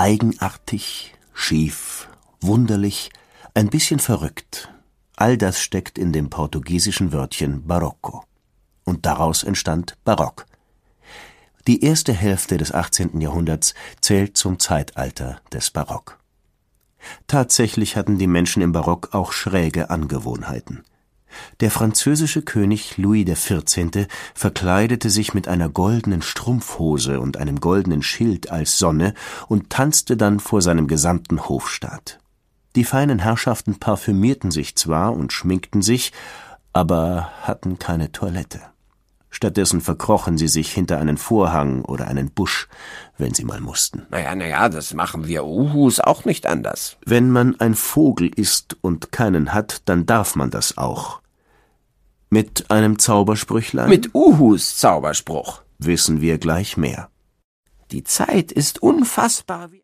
Eigenartig, schief, wunderlich, ein bisschen verrückt. All das steckt in dem portugiesischen Wörtchen Barocco. Und daraus entstand Barock. Die erste Hälfte des 18. Jahrhunderts zählt zum Zeitalter des Barock. Tatsächlich hatten die Menschen im Barock auch schräge Angewohnheiten. Der französische König Louis XIV. Verkleidete sich mit einer goldenen Strumpfhose und einem goldenen Schild als Sonne und tanzte dann vor seinem gesamten Hofstaat. Die feinen Herrschaften parfümierten sich zwar und schminkten sich, aber hatten keine Toilette. Stattdessen verkrochen sie sich hinter einen Vorhang oder einen Busch, wenn sie mal mussten. Naja, das machen wir Uhus auch nicht anders. Wenn man ein Vogel ist und keinen hat, dann darf man das auch. Mit einem Zaubersprüchlein? Mit Uhus Zauberspruch. Wissen wir gleich mehr. Die Zeit ist unfassbar wie